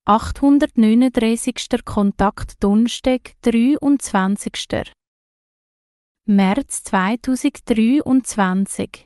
839. Kontakt Donnerstag, 23. März 2023.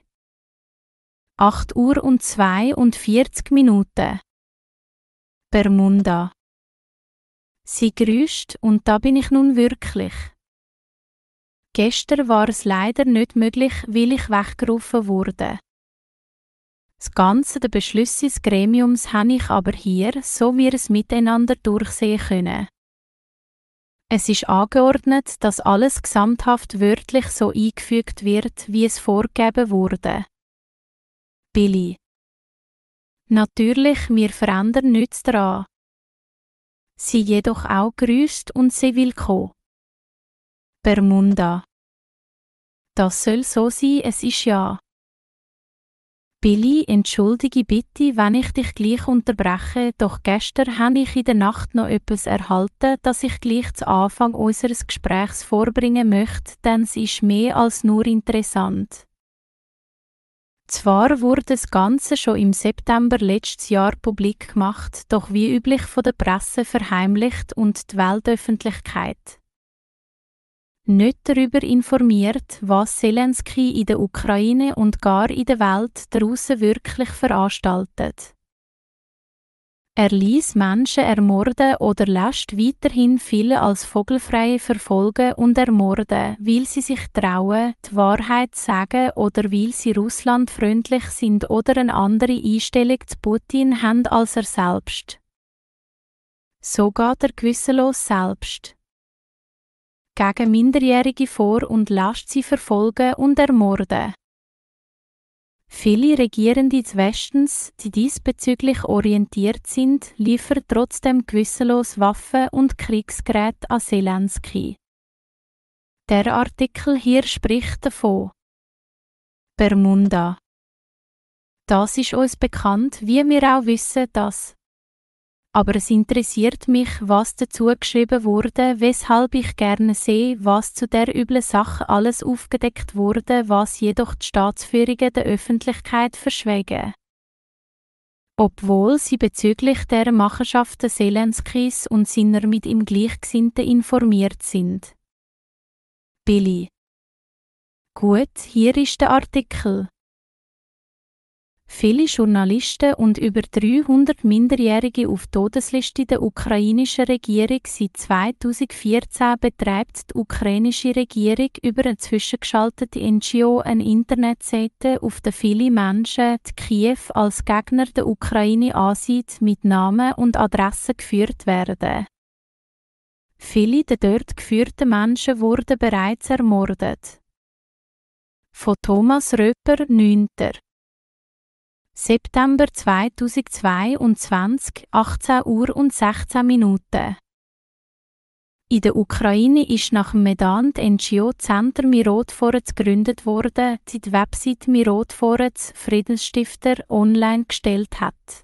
8:42 Bermuda. Sie grüßt und da bin ich nun wirklich. Gestern war es leider nicht möglich, weil ich weggerufen wurde. Das Ganze der Beschlüsse des Gremiums habe ich aber hier, so wir es miteinander durchsehen können. Es ist angeordnet, dass alles gesamthaft wörtlich so eingefügt wird, wie es vorgegeben wurde. Billy. Natürlich, wir verändern nichts daran. Sie jedoch auch grüßt und sie willkommen. Bermuda. Das soll so sein, es ist ja. Billy, entschuldige bitte, wenn ich dich gleich unterbreche, doch gestern habe ich in der Nacht noch etwas erhalten, das ich gleich zu Anfang unseres Gesprächs vorbringen möchte, denn es ist mehr als nur interessant. Zwar wurde das Ganze schon im September letztes Jahr publik gemacht, doch wie üblich von der Presse verheimlicht und die Weltöffentlichkeit nicht darüber informiert, was Zelensky in der Ukraine und gar in der Welt draussen wirklich veranstaltet. Er ließ Menschen ermorden oder lässt weiterhin viele als Vogelfreie verfolgen und ermorden, weil sie sich trauen, die Wahrheit zu sagen oder weil sie russlandfreundlich sind oder eine andere Einstellung zu Putin haben als er selbst. So geht er gewissenlos selbst gegen Minderjährige vor und lässt sie verfolgen und ermorden. Viele Regierende des Westens, die diesbezüglich orientiert sind, liefern trotzdem gewissenlos Waffen und Kriegsgeräte an Zelensky. Der Artikel hier spricht davon. Bermuda. Das ist uns bekannt, wie wir auch wissen, dass. Aber es interessiert mich, was dazu geschrieben wurde, weshalb ich gerne sehe, was zu der üblen Sache alles aufgedeckt wurde, was jedoch die Staatsführungen der Öffentlichkeit verschweigen. Obwohl sie bezüglich der Machenschaften Zelenskys und seiner mit ihm Gleichgesinnten informiert sind. Billy. Gut, hier ist der Artikel. Viele Journalisten und über 300 Minderjährige auf Todesliste der ukrainischen Regierung seit 2014 betreibt die ukrainische Regierung über eine zwischengeschaltete NGO eine Internetseite, auf der viele Menschen die Kiew als Gegner der Ukraine ansieht, mit Namen und Adressen geführt werden. Viele der dort geführten Menschen wurden bereits ermordet. Von Thomas Röper, 9. September 2022, 18:16 In der Ukraine ist nach dem Maidan die NGO Center Mirotvorets gegründet worden, die die Website Mirotvorets Friedensstifter online gestellt hat.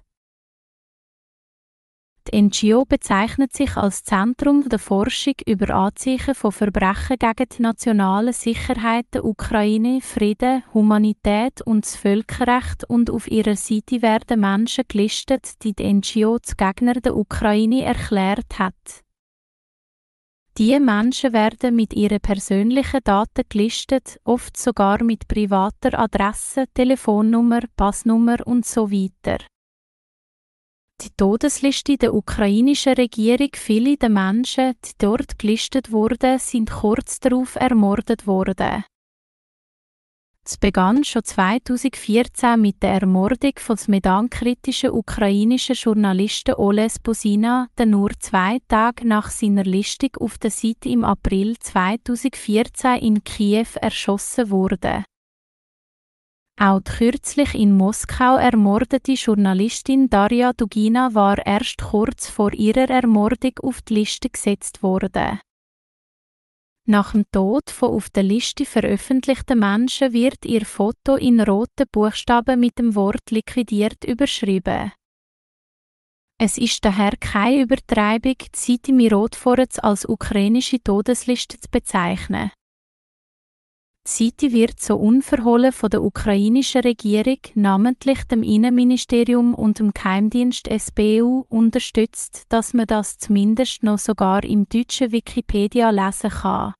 Die NGO bezeichnet sich als Zentrum der Forschung über Anzeichen von Verbrechen gegen die nationale Sicherheit der Ukraine, Frieden, Humanität und das Völkerrecht, und auf ihrer Seite werden Menschen gelistet, die die NGO zu Gegner der Ukraine erklärt hat. Diese Menschen werden mit ihren persönlichen Daten gelistet, oft sogar mit privater Adresse, Telefonnummer, Passnummer und so weiter. Die Todesliste der ukrainischen Regierung, viele der Menschen, die dort gelistet wurden, sind kurz darauf ermordet worden. Es begann schon 2014 mit der Ermordung des Maidan-kritischen ukrainischen Journalisten Oles Buzina, der nur 2 Tage nach seiner Listung auf der Seite im April 2014 in Kiew erschossen wurde. Auch die kürzlich in Moskau ermordete Journalistin Darja Dugina war erst kurz vor ihrer Ermordung auf die Liste gesetzt worden. Nach dem Tod von auf der Liste veröffentlichten Menschen wird ihr Foto in roten Buchstaben mit dem Wort liquidiert überschrieben. Es ist daher keine Übertreibung, die Seite Mirotvorets als ukrainische Todesliste zu bezeichnen. Die Seite wird so unverhohlen von der ukrainischen Regierung, namentlich dem Innenministerium und dem Geheimdienst SBU, unterstützt, dass man das zumindest noch sogar im deutschen Wikipedia lesen kann.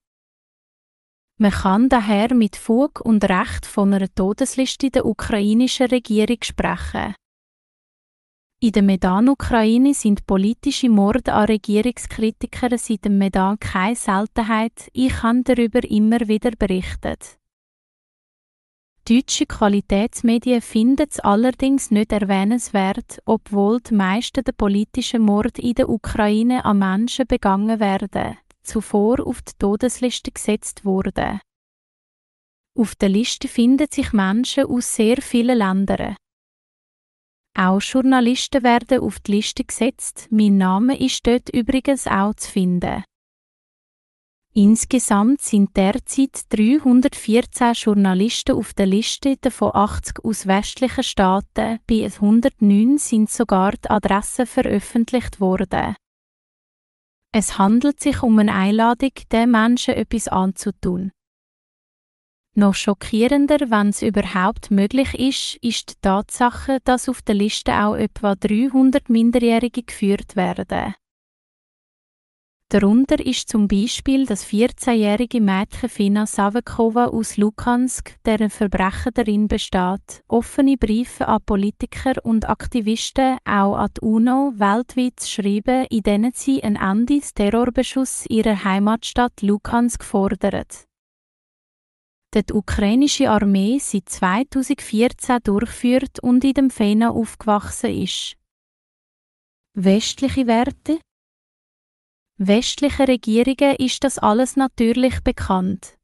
Man kann daher mit Fug und Recht von einer Todesliste der ukrainischen Regierung sprechen. In der Maidan-Ukraine sind politische Morde an Regierungskritikern seit dem Maidan keine Seltenheit. Ich habe darüber immer wieder berichtet. Deutsche Qualitätsmedien finden es allerdings nicht erwähnenswert, obwohl die meisten der politischen Morde in der Ukraine an Menschen begangen werden, zuvor auf die Todesliste gesetzt wurden. Auf der Liste finden sich Menschen aus sehr vielen Ländern. Auch Journalisten werden auf die Liste gesetzt, mein Name ist dort übrigens auch zu finden. Insgesamt sind derzeit 314 Journalisten auf der Liste, davon 80 aus westlichen Staaten, bei 109 sind sogar die Adressen veröffentlicht worden. Es handelt sich um eine Einladung, den Menschen etwas anzutun. Noch schockierender, wenn es überhaupt möglich ist die Tatsache, dass auf der Liste auch etwa 300 Minderjährige geführt werden. Darunter ist zum Beispiel das 14-jährige Mädchen Fina Savekova aus Luhansk, deren Verbrechen darin besteht, offene Briefe an Politiker und Aktivisten, auch an die UNO, weltweit zu schreiben, in denen sie ein Ende des Terrorbeschuss ihrer Heimatstadt Luhansk fordert. Die ukrainische Armee seit 2014 durchführt und in dem Fena aufgewachsen ist. Westliche Werte? Westlichen Regierungen ist das alles natürlich bekannt.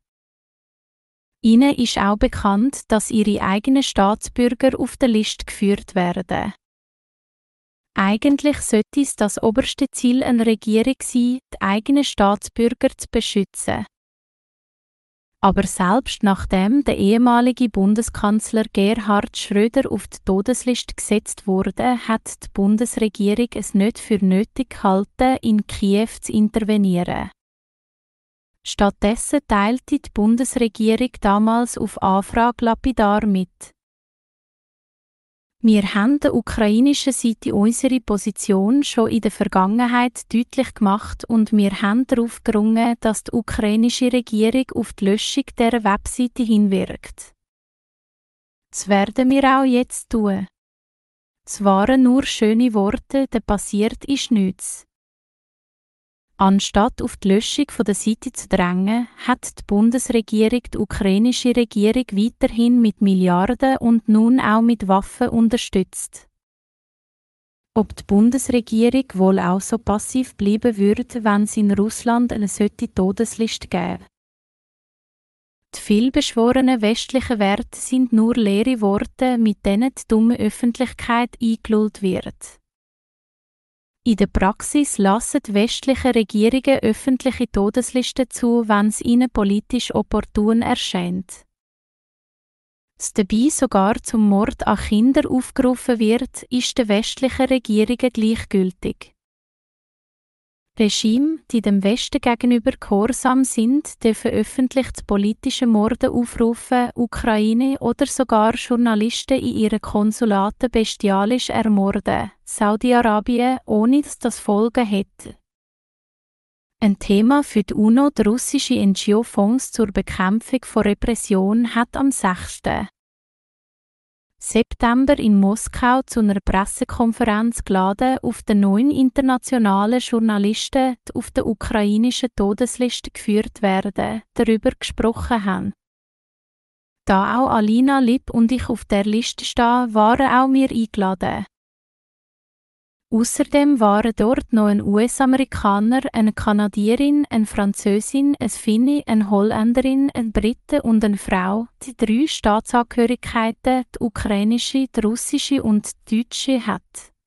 Ihnen ist auch bekannt, dass ihre eigenen Staatsbürger auf der Liste geführt werden. Eigentlich sollte es das oberste Ziel einer Regierung sein, die eigenen Staatsbürger zu beschützen. Aber selbst nachdem der ehemalige Bundeskanzler Gerhard Schröder auf die Todesliste gesetzt wurde, hat die Bundesregierung es nicht für nötig gehalten, in Kiew zu intervenieren. Stattdessen teilte die Bundesregierung damals auf Anfrage lapidar mit: Wir haben der ukrainischen Seite unsere Position schon in der Vergangenheit deutlich gemacht und wir haben darauf gerungen, dass die ukrainische Regierung auf die Löschung dieser Webseite hinwirkt. Das werden wir auch jetzt tun. Es waren nur schöne Worte, da passiert ist nichts. Anstatt auf die Löschung der Seite zu drängen, hat die Bundesregierung die ukrainische Regierung weiterhin mit Milliarden und nun auch mit Waffen unterstützt. Ob die Bundesregierung wohl auch so passiv bleiben würde, wenn es in Russland eine solche Todesliste gäbe? Die vielbeschworenen westlichen Werte sind nur leere Worte, mit denen die dumme Öffentlichkeit eingelullt wird. In der Praxis lassen die westlichen Regierungen öffentliche Todeslisten zu, wenn es ihnen politisch opportun erscheint. Dass dabei sogar zum Mord an Kindern aufgerufen wird, ist den westlichen Regierungen gleichgültig. Regime, die dem Westen gegenüber gehorsam sind, dürfen öffentlich zu politischen Morden aufrufen, Ukraine oder sogar Journalisten in ihren Konsulaten bestialisch ermorden, Saudi-Arabien, ohne dass das Folgen hätte. Ein Thema für die UNO, der russische NGO-Fonds zur Bekämpfung von Repression, hat am 6. September in Moskau zu einer Pressekonferenz geladen, auf den 9 internationalen Journalisten, die auf der ukrainischen Todesliste geführt werden, darüber gesprochen haben. Da auch Alina Lipp und ich auf der Liste stehen, waren auch wir eingeladen. Außerdem waren dort noch ein US-Amerikaner, eine Kanadierin, eine Französin, eine Finne, eine Holländerin, eine Brite und eine Frau, die 3 Staatsangehörigkeiten, die ukrainische, die russische und die deutsche hat.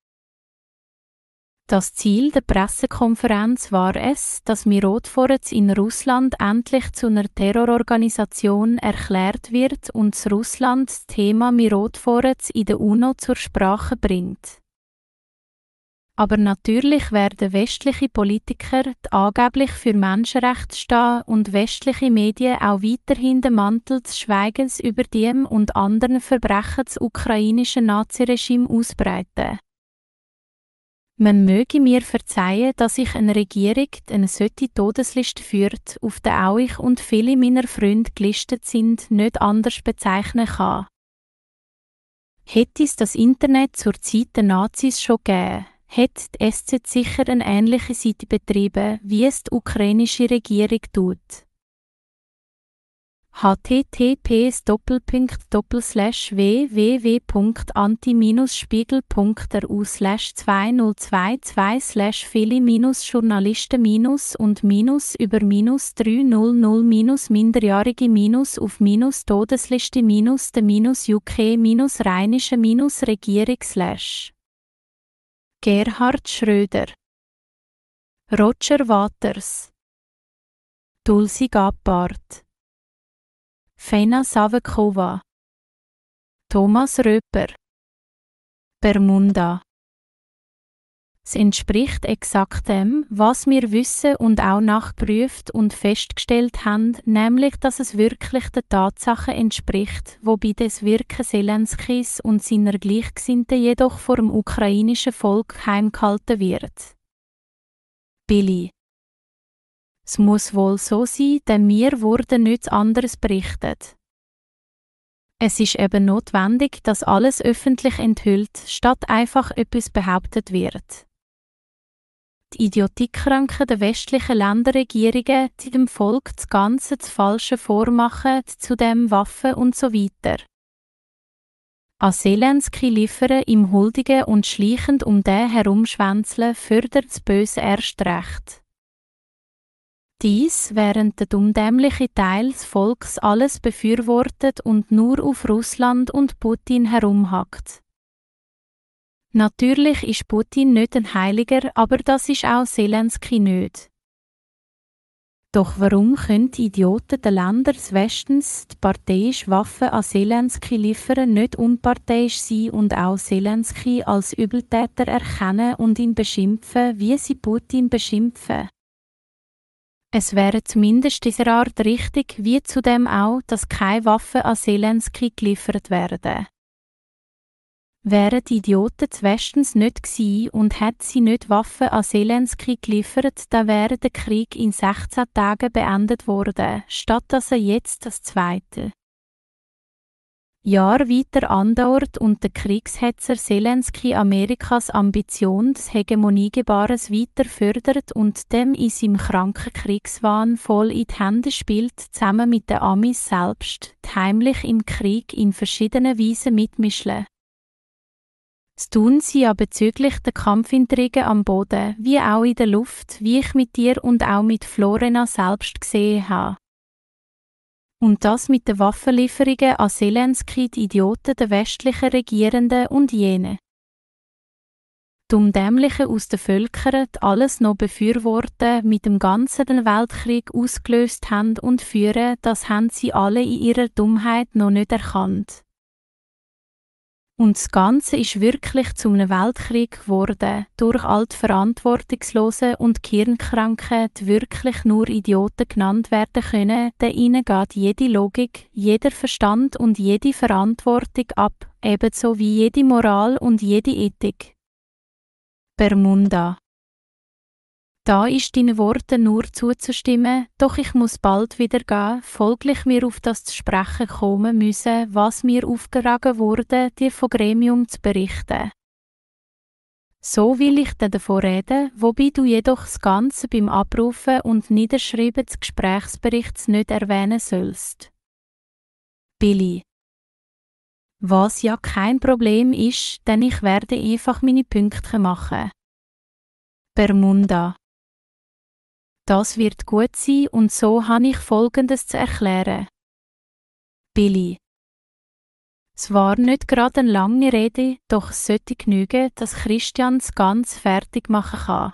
Das Ziel der Pressekonferenz war es, dass Mirotvorets in Russland endlich zu einer Terrororganisation erklärt wird und dass Russland das Thema Mirotvorets in der UNO zur Sprache bringt. Aber natürlich werden westliche Politiker, die angeblich für Menschenrechte stehen, und westliche Medien auch weiterhin den Mantel des Schweigens über diesem und anderen Verbrechen des ukrainischen Naziregimes ausbreiten. Man möge mir verzeihen, dass ich eine Regierung, die eine solche Todesliste führt, auf der auch ich und viele meiner Freunde gelistet sind, nicht anders bezeichnen kann. Hätte es das Internet zur Zeit der Nazis schon gegeben, hätte die SZ sicher eine ähnliche Seite betrieben, wie es die ukrainische Regierung tut. https://www.anti-spiegel.ru/2022/viele-Journalisten- und über -300-Minderjährige- auf Todesliste- der UK- Regierung/ Gerhard Schröder, Roger Waters, Tulsi Gabbard, Fena Savekova, Thomas Röper, Bermuda. Es entspricht exakt dem, was wir wissen und auch nachgeprüft und festgestellt haben, nämlich, dass es wirklich den Tatsachen entspricht, wobei das Wirken Zelenskis und seiner Gleichgesinnten jedoch vor dem ukrainischen Volk heimgehalten wird. Billy. Es muss wohl so sein, denn mir wurde nichts anderes berichtet. Es ist eben notwendig, dass alles öffentlich enthüllt, statt einfach etwas behauptet wird. Die Idiotienkranken der westlichen Länderregierungen, die dem Volk das Ganze das Falsche vormachen, zudem Waffen und so weiter. An Zelensky liefern, ihm huldigen und schleichend um den herumschwänzeln, fördert das Böse erst recht. Dies, während der dummdämliche Teil des Volks alles befürwortet und nur auf Russland und Putin herumhackt. Natürlich ist Putin nicht ein Heiliger, aber das ist auch Zelensky nicht. Doch warum können die Idioten der Länder des Westens, die parteiische Waffen an Zelensky liefern, nicht unparteiisch sein und auch Zelensky als Übeltäter erkennen und ihn beschimpfen, wie sie Putin beschimpfen? Es wäre zumindest dieser Art richtig, wie zudem auch, dass keine Waffen an Zelensky geliefert werden. Wären die Idioten des Westens nicht gewesen und hätten sie nicht Waffen an Zelensky geliefert, dann wäre der Krieg in 16 Tagen beendet worden, statt dass er jetzt das zweite Jahr weiter andauert und der Kriegshetzer Zelensky Amerikas Ambition des Hegemoniegebarens weiter fördert und dem in seinem kranken Kriegswahn voll in die Hände spielt, zusammen mit den Amis selbst, die heimlich im Krieg in verschiedenen Weisen mitmischen. Das tun sie ja bezüglich der Kampfintrigen am Boden, wie auch in der Luft, wie ich mit dir und auch mit Florena selbst gesehen habe. Und das mit den Waffenlieferungen an Zelensky, die Idioten der westlichen Regierenden und jene Dummdämlichen aus den Völkern, die alles noch befürworten, mit dem ganzen Weltkrieg ausgelöst haben und führen, das haben sie alle in ihrer Dummheit noch nicht erkannt. Und das Ganze ist wirklich zu einem Weltkrieg geworden, durch all die Verantwortungslosen und Gehirnkranken, die wirklich nur Idioten genannt werden können, denn ihnen geht jede Logik, jeder Verstand und jede Verantwortung ab, ebenso wie jede Moral und jede Ethik. Bermuda. Da ist deinen Worten nur zuzustimmen, doch ich muss bald wieder gehen, folglich mir auf das zu sprechen kommen müssen, was mir aufgetragen wurde, dir vom Gremium zu berichten. So will ich dann davon reden, wobei du jedoch das Ganze beim Abrufen und Niederschreiben des Gesprächsberichts nicht erwähnen sollst. Billy. Was ja kein Problem ist, denn ich werde einfach meine Punkte machen. Bermuda. Das wird gut sein und so habe ich Folgendes zu erklären. Billy. Es war nicht gerade eine lange Rede, doch es sollte genügen, dass Christian das Ganze fertig machen kann.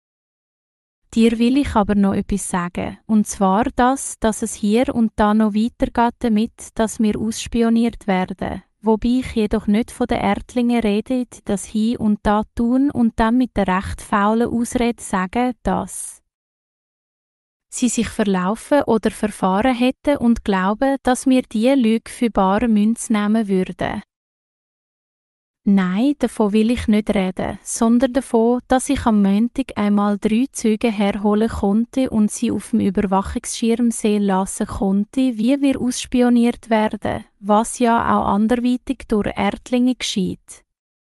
Dir will ich aber noch etwas sagen, und zwar das, dass es hier und da noch weitergeht damit, dass wir ausspioniert werden, wobei ich jedoch nicht von den Erdlingen rede, die das hier und da tun und dann mit der recht faulen Ausrede sagen, dass sie sich verlaufen oder verfahren hätten und glauben, dass wir diese Lüge für bare Münze nehmen würden. Nein, davon will ich nicht reden, sondern davon, dass ich am Montag einmal 3 Zeugen herholen konnte und sie auf dem Überwachungsschirm sehen lassen konnte, wie wir ausspioniert werden, was ja auch anderweitig durch Erdlinge geschieht.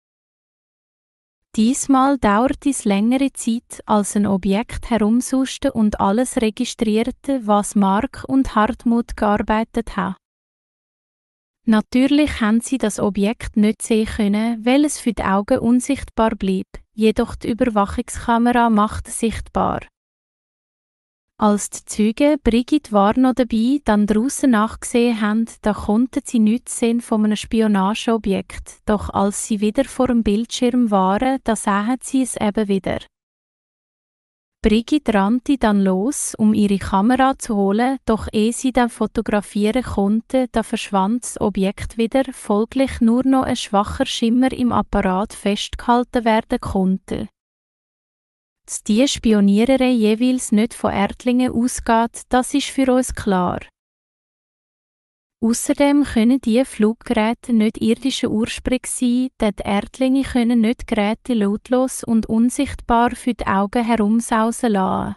Diesmal dauert es längere Zeit, als ein Objekt herumsuste und alles registrierte, was Mark und Hartmut gearbeitet haben. Natürlich haben sie das Objekt nicht sehen können, weil es für die Augen unsichtbar blieb, jedoch die Überwachungskamera macht es sichtbar. Als die Zeugen Brigitte war noch dabei, dann draussen nachgesehen haben, da konnten sie nichts sehen von einem Spionageobjekt, doch als sie wieder vor dem Bildschirm waren, da sahen sie es eben wieder. Brigitte rannte dann los, um ihre Kamera zu holen, doch ehe sie dann fotografieren konnte, da verschwand das Objekt wieder, folglich nur noch ein schwacher Schimmer im Apparat festgehalten werden konnte. Dass die Spioniererei jeweils nicht von Erdlingen ausgeht, das ist für uns klar. Außerdem können diese Fluggeräte nicht irdischer Ursprung sein, denn die Erdlinge können nicht Geräte lautlos und unsichtbar für die Augen herumsausen lassen.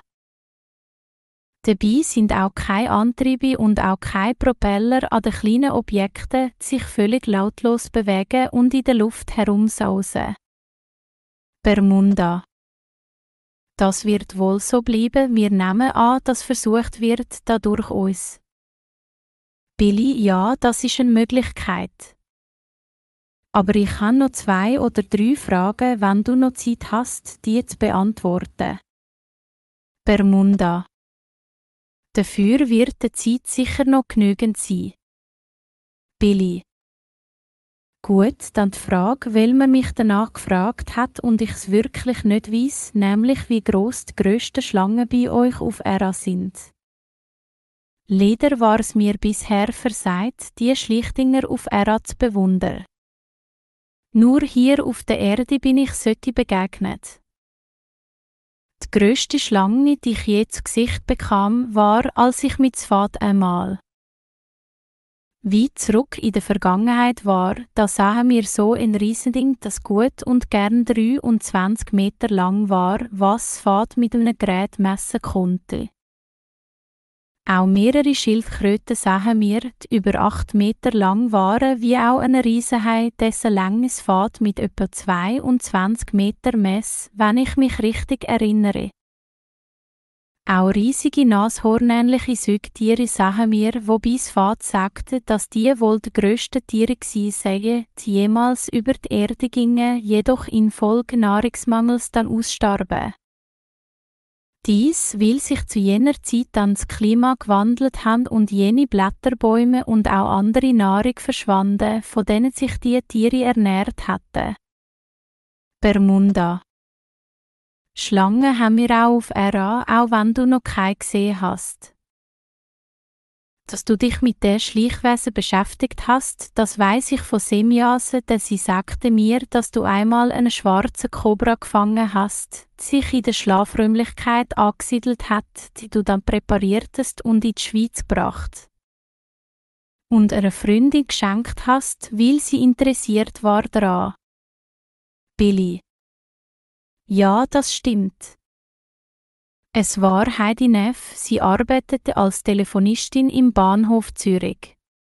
Dabei sind auch keine Antriebe und auch keine Propeller an den kleinen Objekten, die sich völlig lautlos bewegen und in der Luft herumsausen. Bermuda. Das wird wohl so bleiben, wir nehmen an, dass versucht wird, da durch uns. Billy, ja, das ist eine Möglichkeit. Aber ich habe noch 2 oder 3 Fragen, wenn du noch Zeit hast, die zu beantworten. Bermuda. Dafür wird die Zeit sicher noch genügend sein. Billy. Gut, dann die Frage, weil man mich danach gefragt hat und ich es wirklich nicht weiss, nämlich wie gross die grössten Schlangen bei euch auf Era sind. Leider war es mir bisher versagt, die Schlichtinger auf Era zu bewundern. Nur hier auf der Erde bin ich solche begegnet. Die grösste Schlange, die ich je zu Gesicht bekam, war, als ich mit Fahrt einmal weit zurück in der Vergangenheit war, da sahen wir so ein Riesending, das gut und gern 23 Meter lang war, was Fahrt mit einem Gerät messen konnte. Auch mehrere Schildkröten sahen wir, die über 8 Meter lang waren, wie auch eine Riesenhai, dessen langes Fahrt mit etwa 22 Meter mess, wenn ich mich richtig erinnere. Auch riesige nashornähnliche Säugetiere sahen wir, wobei das Fahrt sagte, dass die wohl die grössten Tiere gewesen seien, die jemals über die Erde gingen, jedoch infolge Nahrungsmangels dann ausstarben. Dies, weil sich zu jener Zeit dann das Klima gewandelt hat und jene Blätterbäume und auch andere Nahrung verschwanden, von denen sich die Tiere ernährt hatten. Bermuda. Schlangen haben wir auch auf Era, auch wenn du noch keine gesehen hast. Dass du dich mit den Schleichwesen beschäftigt hast, das weiss ich von Semjase, denn sie sagte mir, dass du einmal einen schwarzen Kobra gefangen hast, die sich in der Schlafräumlichkeit angesiedelt hat, die du dann präpariertest und in die Schweiz gebracht. Und einer Freundin geschenkt hast, weil sie interessiert war daran. Billy. Ja, das stimmt. Es war Heidi Neff, sie arbeitete als Telefonistin im Bahnhof Zürich.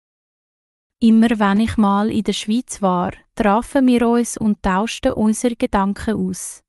Immer wenn ich mal in der Schweiz war, trafen wir uns und tauschten unsere Gedanken aus.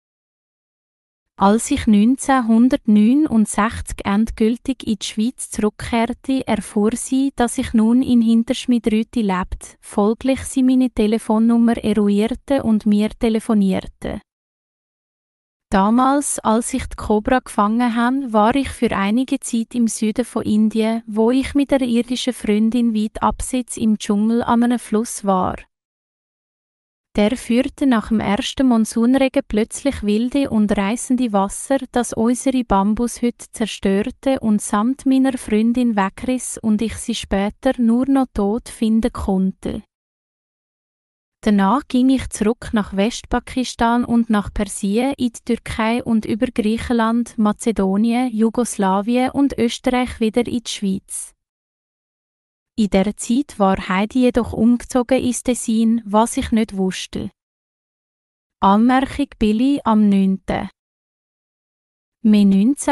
Als ich 1969 endgültig in die Schweiz zurückkehrte, erfuhr sie, dass ich nun in Hinterschmidrüti lebt, folglich sie meine Telefonnummer eruierte und mir telefonierte. Damals, als ich die Kobra gefangen habe, war ich für einige Zeit im Süden von Indien, wo ich mit einer irdischen Freundin weit abseits im Dschungel an einem Fluss war. Der führte nach dem ersten Monsunregen plötzlich wilde und reißende Wasser, das unsere Bambushütte zerstörte und samt meiner Freundin wegriss und ich sie später nur noch tot finden konnte. Danach ging ich zurück nach Westpakistan und nach Persien in die Türkei und über Griechenland, Mazedonien, Jugoslawien und Österreich wieder in die Schweiz. In dieser Zeit war Heidi jedoch umgezogen ins Tessin, was ich nicht wusste. Anmerkung Billy am 9. Mai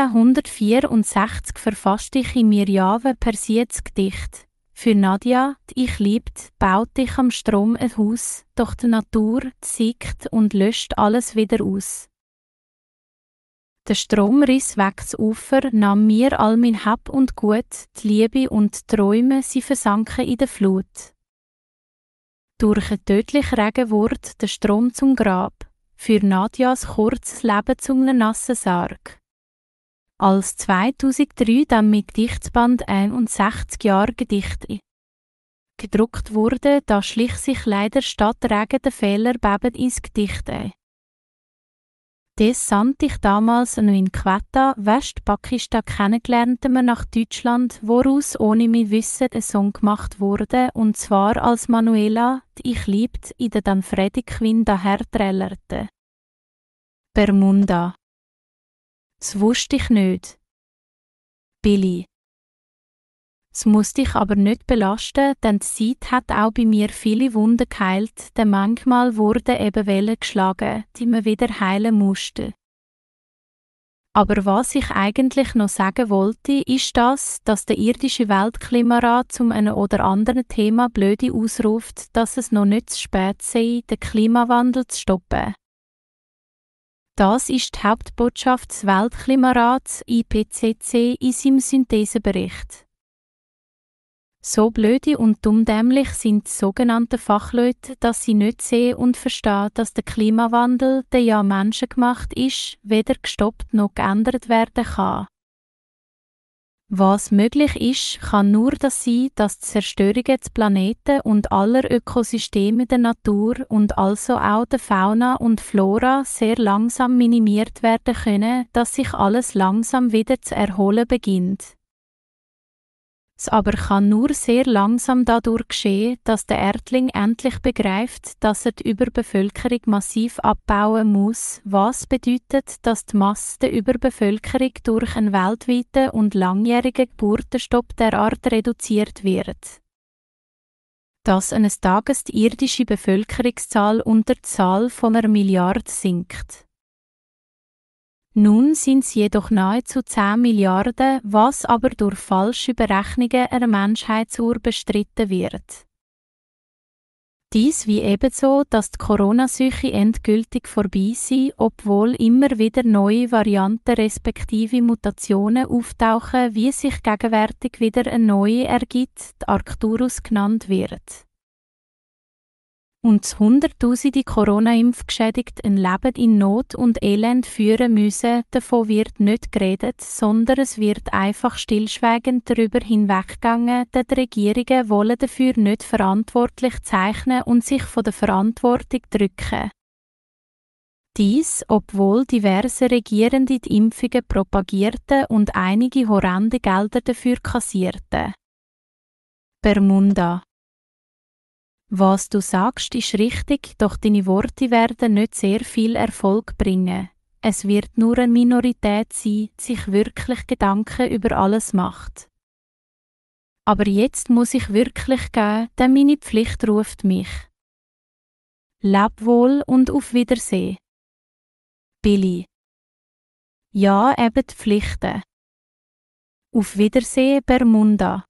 1964 verfasste ich in Mirjave Persiens Gedicht. Für Nadja, die ich liebt, baut ich am Strom ein Haus, doch die Natur siegt und löscht alles wieder aus. Der Strom riss weg das Ufer, nahm mir all mein Hab und Gut, die Liebe und die Träume, sie versanken in der Flut. Durch ein tödliches Regen wurde der Strom zum Grab, für Nadjas kurzes Leben zu einem nassen Sarg. Als 2003 dann mit Gedichtsband 61 Jahre Gedichte gedruckt wurde, da schlich sich leider statt Regen der Fehler bebend ins Gedicht ein. Das sandte ich damals noch in Quetta, Westpakistan kennengelernt nach Deutschland, woraus ohne mein Wissen ein Song gemacht wurde, und zwar als Manuela, die ich liebt, in der dann Freddy Quinn daher trällerte. Bermuda. Das wusste ich nicht. Billy. Es muss dich aber nicht belasten, denn die Zeit hat auch bei mir viele Wunden geheilt, denn manchmal wurden eben Wellen geschlagen, die man wieder heilen musste. Aber was ich eigentlich noch sagen wollte, ist das, dass der irdische Weltklimarat zum einem oder anderen Thema blöde ausruft, dass es noch nicht zu spät sei, den Klimawandel zu stoppen. Das ist die Hauptbotschaft des Weltklimarats IPCC in seinem Synthesebericht. So blöde und dummdämlich sind die sogenannten Fachleute, dass sie nicht sehen und verstehen, dass der Klimawandel, der ja menschengemacht ist, weder gestoppt noch geändert werden kann. Was möglich ist, kann nur das sein, dass die Zerstörungen des Planeten und aller Ökosysteme der Natur und also auch der Fauna und Flora sehr langsam minimiert werden können, dass sich alles langsam wieder zu erholen beginnt. Es aber kann nur sehr langsam dadurch geschehen, dass der Erdling endlich begreift, dass er die Überbevölkerung massiv abbauen muss, was bedeutet, dass die Masse der Überbevölkerung durch einen weltweiten und langjährigen Geburtenstopp derart reduziert wird, dass eines Tages die irdische Bevölkerungszahl unter die Zahl von 1 Milliarde sinkt. Nun sind es jedoch nahezu 10 Milliarden, was aber durch falsche Berechnungen einer Menschheitsuhr bestritten wird. Dies wie ebenso, dass die Corona-Seuche endgültig vorbei sei, obwohl immer wieder neue Varianten respektive Mutationen auftauchen, wie sich gegenwärtig wieder eine neue ergibt, die Arcturus genannt wird. Und Hunderttausende Corona-Impfgeschädigte ein Leben in Not und Elend führen müssen, davon wird nicht geredet, sondern es wird einfach stillschweigend darüber hinweggegangen, denn die Regierungen wollen dafür nicht verantwortlich zeichnen und sich von der Verantwortung drücken. Dies, obwohl diverse Regierende die Impfungen propagierten und einige horrende Gelder dafür kassierten. Bermuda. Was du sagst, ist richtig, doch deine Worte werden nicht sehr viel Erfolg bringen. Es wird nur eine Minorität sein, die sich wirklich Gedanken über alles macht. Aber jetzt muss ich wirklich gehen, denn meine Pflicht ruft mich. Leb wohl und auf Wiedersehen. Billy. Ja, eben die Pflichten. Auf Wiedersehen, Bermuda.